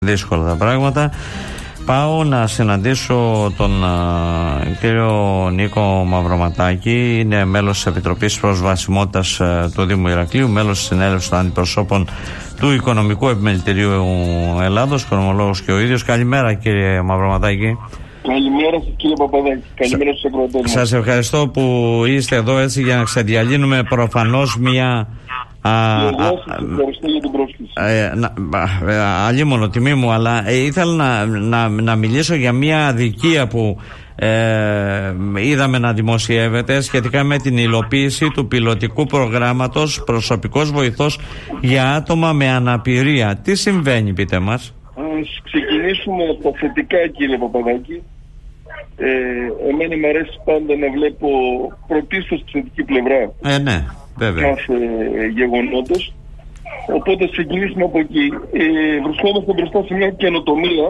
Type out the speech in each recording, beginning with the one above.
Δύσκολα τα πράγματα. Πάω να συναντήσω τον κύριο Νίκο Μαυροματάκη. Είναι μέλος της Επιτροπής Προσβασιμότητας του Δήμου Ηρακλείου, μέλος της Συνέλευσης των Αντιπροσώπων του Οικονομικού Επιμελητηρίου Ελλάδος, οικονομολόγος και ο ίδιος. Καλημέρα, κύριε Μαυροματάκη. Καλημέρα σας, κύριε Παπαδάκη. Καλημέρα στους ακροατές. Σας ευχαριστώ που είστε εδώ έτσι για να ξεδιαλύνουμε προφανώς μια... Ευχαριστώ για την πρόσκληση. Αλίμονο, τιμή μου, αλλά ήθελα να μιλήσω για μια αδικία που είδαμε να δημοσιεύεται σχετικά με την υλοποίηση του πιλωτικού προγράμματος προσωπικός βοηθός για άτομα με αναπηρία. Τι συμβαίνει, πείτε μας? Ας ξεκινήσουμε από τα θετικά, κύριε Παπαδάκη. Εμένα μου αρέσει πάντα να βλέπω πρωτίστως τη θετική πλευρά. Ναι, βέβαια. Κάθε γεγονότος. Οπότε ξεκινήσουμε από εκεί. Βρισκόμαστε μπροστά σε μια καινοτομία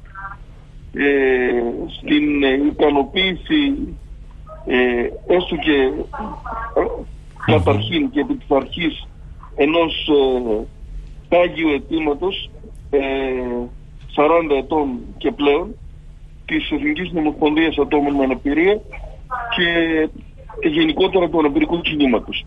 στην ικανοποίηση έστω και καταρχήν και επί της αρχής ενός πάγιου αιτήματος 40 ετών και πλέον της Εθνικής Νομοσπονδίας Ατόμων με Αναπηρία και γενικότερα του αναπηρικού κινήματος.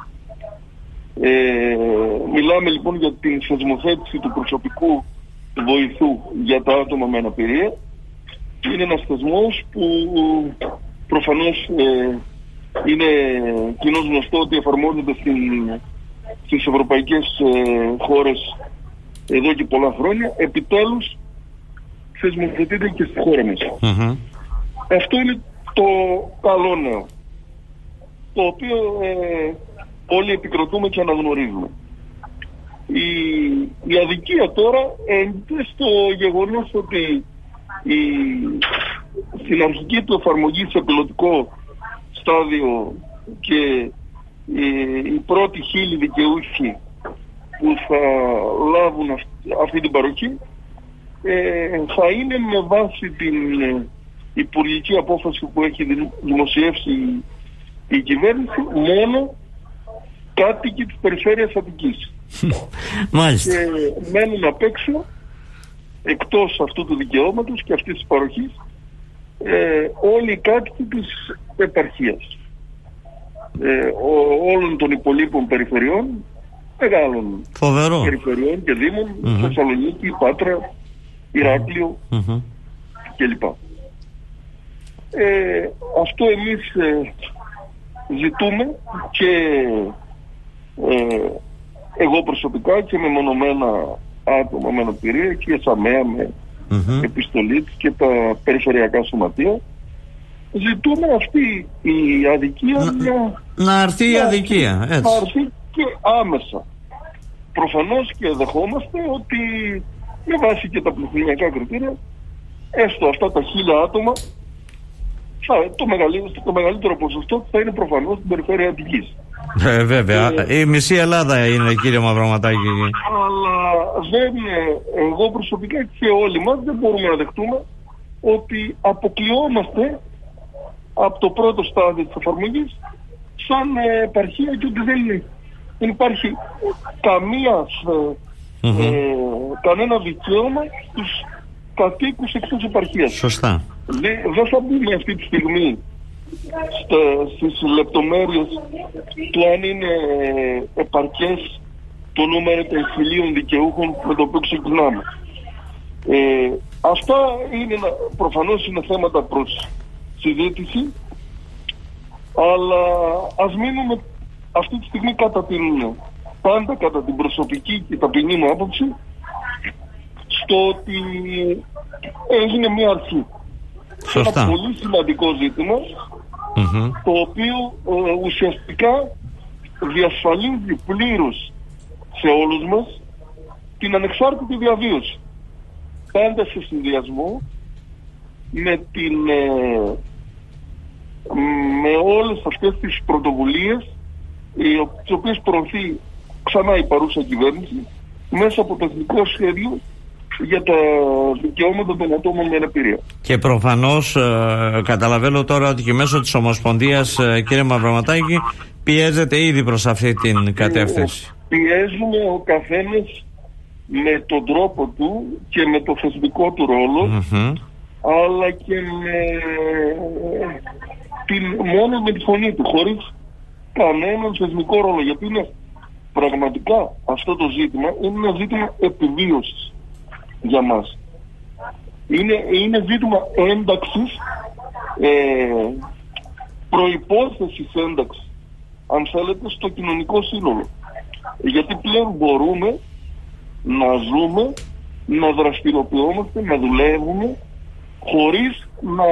Μιλάμε λοιπόν για την θεσμοθέτηση του προσωπικού βοηθού για τα άτομα με αναπηρία. Είναι ένας θεσμός που προφανώς είναι κοινώς γνωστό ότι εφαρμόζεται στις ευρωπαϊκές χώρες εδώ και πολλά χρόνια. Επιτέλους θεσμοθετείται και στη χώρα μας. Αυτό είναι το καλό νέο, το οποίο όλοι επικροτούμε και αναγνωρίζουμε. Η αδικία τώρα έγκυται στο γεγονός ότι στην αρχική του εφαρμογή σε πιλωτικό στάδιο και οι πρώτοι 1000 δικαιούχοι που θα λάβουν αυτή την παροχή θα είναι με βάση την υπουργική απόφαση που έχει δημοσιεύσει η κυβέρνηση μόνο κάτοικοι της περιφέρειας Αττικής. Μάλιστα. Και μένουν απ' έξω, εκτός αυτού του δικαιώματος και αυτής της παροχής, όλοι οι κάτοικοι της επαρχίας, όλων των υπολείπων περιφερειών, μεγάλων περιφερειών και δήμων, Θεσσαλονίκη, Πάτρα, Ηράκλειο κλπ. Αυτό εμείς ζητούμε και εγώ προσωπικά και με μονομένα άτομα με αναπηρία και ΣΑΜΕΑ με επιστολή και τα περιφερειακά σωματεία. Ζητούμε αυτή η αδικία να έρθει η αδικία, έτσι. Να έρθει και άμεσα. Προφανώς και δεχόμαστε ότι με βάση και τα πληθυνιακά κριτήρια, έστω αυτά τα 1000 άτομα, το μεγαλύτερο ποσοστό θα είναι προφανώς στην περιφέρεια Αττικής. Βέβαια. Η μισή Ελλάδα είναι, κύριε Μαυροματάκη. Αλλά εγώ προσωπικά και όλοι μας δεν μπορούμε να δεχτούμε ότι αποκλειόμαστε από το πρώτο στάδιο της εφαρμογής σαν επαρχία και ότι δεν υπάρχει κανένα δικαίωμα στους κατοίκους εκτός επαρχίας. Σωστά. Δεν θα μπούμε αυτή τη στιγμή στις λεπτομέρειες του αν είναι επαρκές το νούμερο των 1000 δικαιούχων με το οποίο ξεκινάμε. Αυτά προφανώς είναι θέματα προς συζήτηση, αλλά ας μείνουμε αυτή τη στιγμή πάντα κατά την προσωπική και ταπεινή μου άποψη στο ότι έγινε μια αρχή. Σωστά. Ένα πολύ σημαντικό ζήτημα, το οποίο ουσιαστικά διασφαλίζει πλήρως σε όλους μας την ανεξάρτητη διαβίωση. Πάντα σε συνδυασμό με όλες αυτές τις πρωτοβουλίες τις οποίες προωθεί ξανά η παρούσα κυβέρνηση μέσα από το εθνικό σχέδιο για τα δικαιώματα των ατόμων με αναπηρία. Και προφανώς καταλαβαίνω τώρα ότι και μέσω της Ομοσπονδίας, κύριε Μαυροματάκη, πιέζεται ήδη προς αυτή την κατεύθυνση. Πιέζουμε ο καθένας με τον τρόπο του και με το θεσμικό του ρόλο, αλλά και μόνο με τη φωνή του, χωρίς κανέναν θεσμικό ρόλο, γιατί είναι πραγματικά αυτό το ζήτημα είναι ένα ζήτημα επιβίωσης για μας. Είναι ζήτημα ένταξης, προϋπόθεσης ένταξης, αν θέλετε, στο κοινωνικό σύνολο. Γιατί πλέον μπορούμε να ζούμε, να δραστηριοποιούμαστε, να δουλεύουμε χωρίς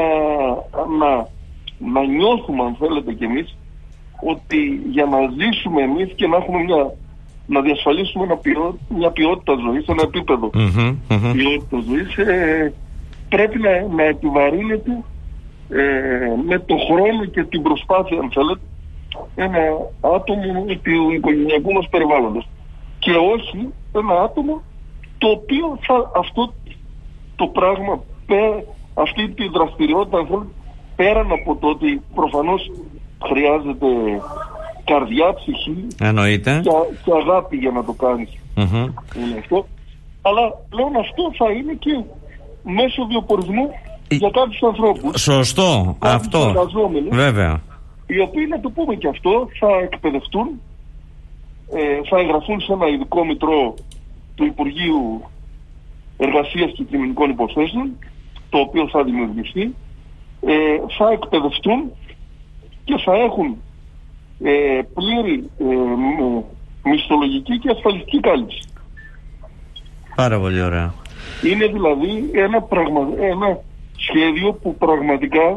να νιώθουμε, αν θέλετε κι εμείς, ότι για να ζήσουμε εμείς και να έχουμε να διασφαλίσουμε μια ποιότητα ζωής, ένα επίπεδο ποιότητα ζωής, πρέπει να επιβαρύνεται με το χρόνο και την προσπάθεια, αν θέλετε, ένα άτομο του οικογενειακού μας περιβάλλοντος. Και όχι ένα άτομο το οποίο αυτό το πράγμα, αυτή τη δραστηριότητα, αν θέλετε, πέραν από το ότι προφανώς χρειάζεται καρδιά, ψυχή και αγάπη για να το κάνεις. Είναι αυτό. Αλλά πλέον αυτό θα είναι και μέσω βιοπορισμού για κάποιους ανθρώπους. Σωστό. Αυτό. Βέβαια. Οι οποίοι, να το πούμε και αυτό, θα εκπαιδευτούν, θα εγγραφούν σε ένα ειδικό μητρό του Υπουργείου Εργασίας και Κοινωνικών Υποθέσεων, το οποίο θα δημιουργηθεί, θα εκπαιδευτούν και θα έχουν πλήρη μισθολογική και ασφαλιστική κάλυψη. Πάρα πολύ ωραία. Είναι δηλαδή ένα σχέδιο που πραγματικά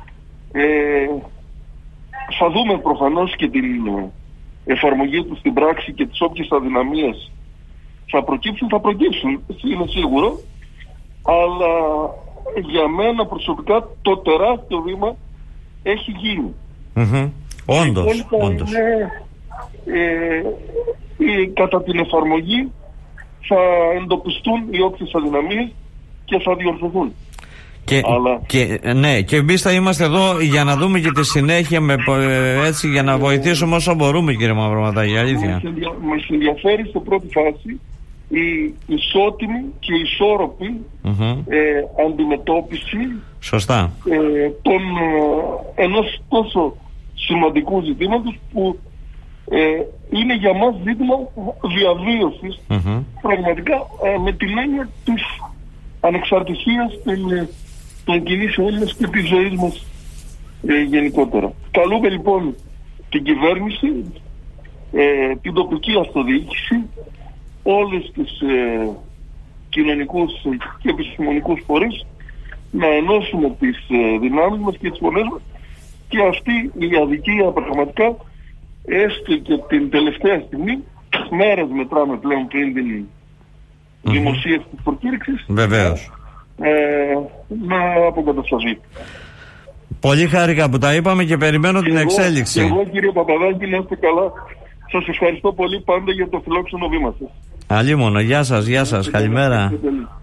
θα δούμε προφανώς και την εφαρμογή του στην πράξη και τις όποιες αδυναμίες θα προκύψουν, είναι σίγουρο, αλλά για μένα προσωπικά το τεράστιο βήμα έχει γίνει. Όντως. Κατά την εφαρμογή θα εντοπιστούν οι όποιες αδυναμίες και θα διορθωθούν. Και εμείς θα είμαστε εδώ για να δούμε και τη συνέχεια, έτσι, για να βοηθήσουμε όσο μπορούμε, κύριε Μαυροματάκη, αλήθεια. Μας ενδιαφέρει σε πρώτη φάση η ισότιμη και ισόρροπη αντιμετώπιση ενός τόσο σημαντικού ζητήματος που είναι για μας ζήτημα διαβίωσης, πραγματικά με την έννοια της ανεξαρτησίας των κινήσεών μας και της ζωής μας γενικότερα. Καλούμε λοιπόν την κυβέρνηση, την τοπική αυτοδιοίκηση, όλες τις κοινωνικούς και επιστημονικούς φορείς να ενώσουμε τις δυνάμεις μας και τις φωνές μας, και αυτή η αδικία πραγματικά, έστω και την τελευταία στιγμή, μέρες μετράμε πλέον πριν την δημοσίευση της προκήρυξης, βεβαίως, να αποκατασταθεί. Πολύ χάρηκα που τα είπαμε και περιμένω την εξέλιξη. Και εγώ, κύριε Παπαδάκη, να είστε καλά. Σας ευχαριστώ πολύ πάντα για το φιλόξενο βήμα σας. Αλίμονο, γεια σας, καλημέρα.